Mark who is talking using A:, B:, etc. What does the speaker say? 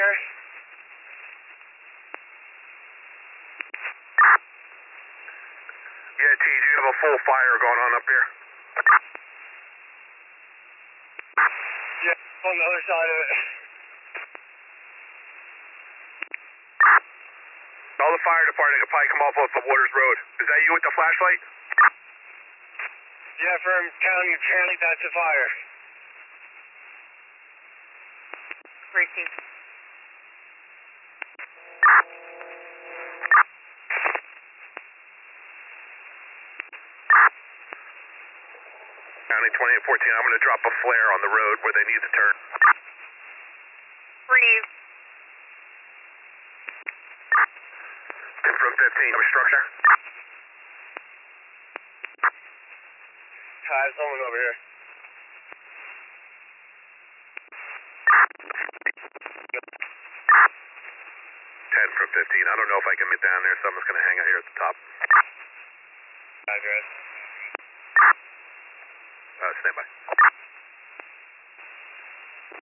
A: here.
B: Yeah, T, you have a full fire going on up here.
A: Yeah, on the other side of it.
B: All the fire department can probably come off of the Waters Road. Is that you with the flashlight?
A: Yeah, from county, apparently that's a fire.
C: Ricky.
B: County 2814, I'm going to drop a flare on the road where they need to turn.
C: Freeze.
B: From 15, I'm structure.
A: Hi, someone over here.
B: 10 from 15. I don't know if I can get down there, so I'm just going to hang out here at the top.
A: Address.
B: Stand by.